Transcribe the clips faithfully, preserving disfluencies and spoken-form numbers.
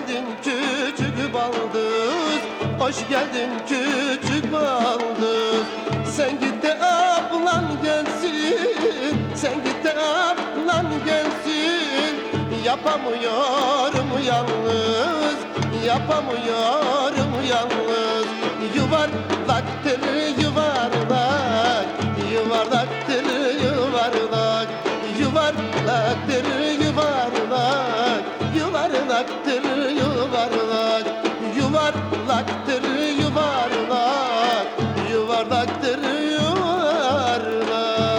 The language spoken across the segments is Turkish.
geldin küçük baldız, hoş geldin küçük baldız. Sen git de ablan gelsin, sen git de ablan gelsin. Yapamıyorum yalnız, yapamıyorum yalnız. Yuvarlaktır yuvarlak, yuvarlaktır yuvarlak, yuvarlaktır yuvarlak, yuvarlaktır yuvarlak, yuvarlaktır yuvarlak, yuvarlaktır yuvarlak.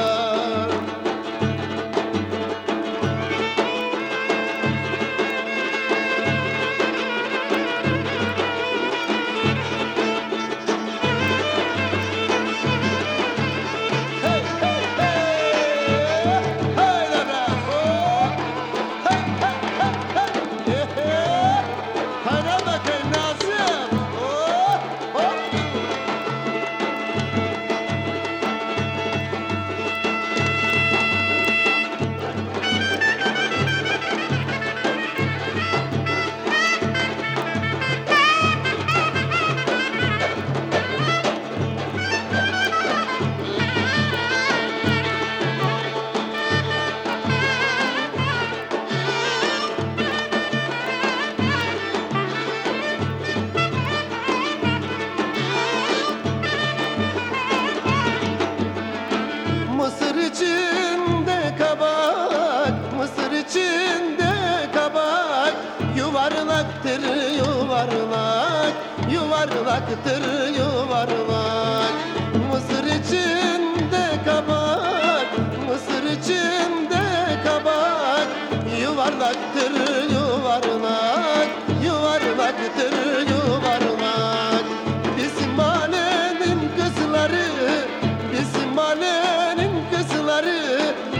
Mısır içinde kabak, Mısır içinde kabak, yuvarlaktır yuvarlak, yuvarlaktır yuvarlak. Mısır içinde kabak, Mısır içinde kabak, yuvarlaktır yuvarlak, yuvarlaktır yuvarlak. Bizim mahallenin kızları, bizim mahallenin kızları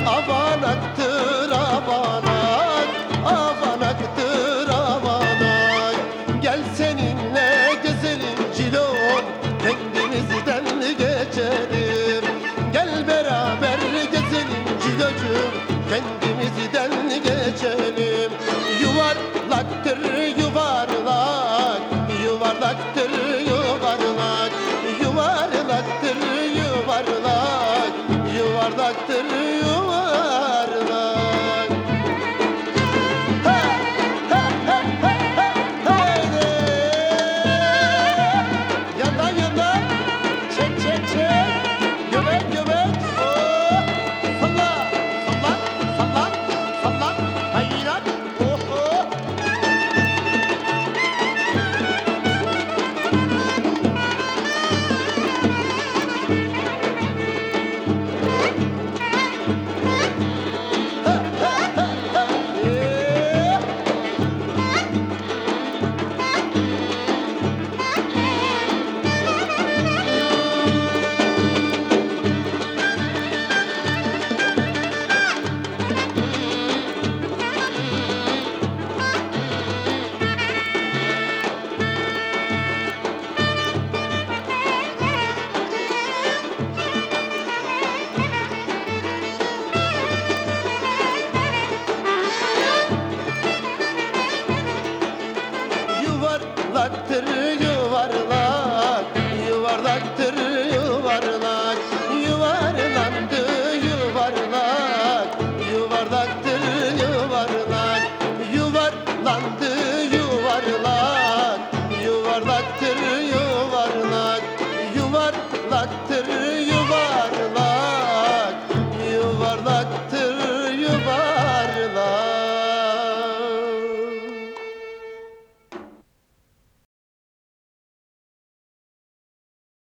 avanaktır avanak, avanaktır avanak. Gel seninle gezelim cilon, kendimizden geçelim. Gel beraber gezelim cilocum, kendimizden geçelim. Yuvarlaktır yuvarlak, yuvarlaktır yuvarlak, yuvarlaktır yuvarlak, yuvarlaktır yuvarlak. Ha, ha, ha, ha, ha, haydi! Yandan yandan, çek çek çek, göbek göbek. Oh, salla, sallan, sallan, sallan, hayran. Oh, oh. Yuvarlaktır yuvarlak, yuvarlaktır yuvarlak, yuvarlandı yuvarlak, yuvarlaktır yuvarlak, yuvarlandı yuvarlak, yuvarlaktır